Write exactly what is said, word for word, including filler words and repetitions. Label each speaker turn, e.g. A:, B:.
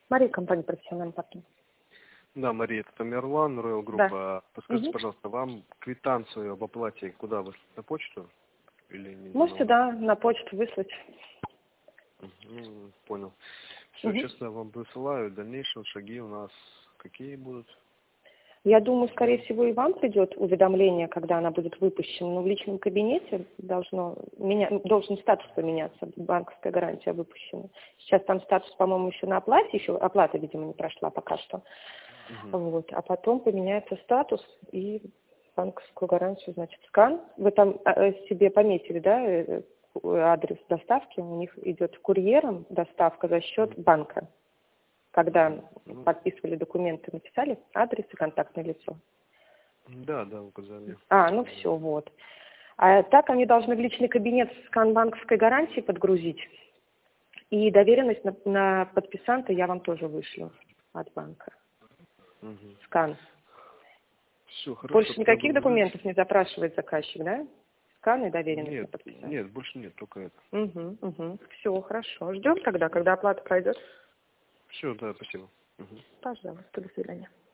A: Мария, компания «Профессиональный партнер».
B: Да, Мария, это Тамерлан, Royal Group.
A: Да.
B: Подскажите,
A: Угу.
B: пожалуйста, вам квитанцию об оплате куда выслать? На почту? Или не
A: Можете, да, на почту выслать.
B: Ну, понял. Все,
A: Угу.
B: честно вам высылаю. Дальнейшие шаги у нас какие будут?
A: Я думаю, скорее всего, и вам придет уведомление, когда она будет выпущена. Но в личном кабинете должно меня, должен статус поменяться, банковская гарантия выпущена. Сейчас там статус, по-моему, еще на оплате, еще оплата, видимо, не прошла пока что.
B: Угу.
A: Вот. А потом поменяется статус и банковскую гарантию, значит, скан. Вы там себе пометили, да, адрес доставки, у них идет курьером доставка за счет банка. Когда
B: Ну,
A: подписывали документы, написали адрес и контактное лицо?
B: Да, да, указали.
A: А, ну все, вот. А так они должны в личный кабинет скан банковской гарантии подгрузить. И доверенность на, на подписанта я вам тоже вышлю от банка.
B: Угу.
A: Скан.
B: Все, хорошо.
A: Больше никаких
B: Тогда
A: документов не запрашивает заказчик, да? Скан и доверенность на
B: Нет,
A: подписание.
B: нет, больше нет, только это.
A: Угу, угу. Все, хорошо. Ждем тогда, когда оплата пройдет.
B: Все, да, спасибо. Угу.
A: Пожалуйста, до свидания.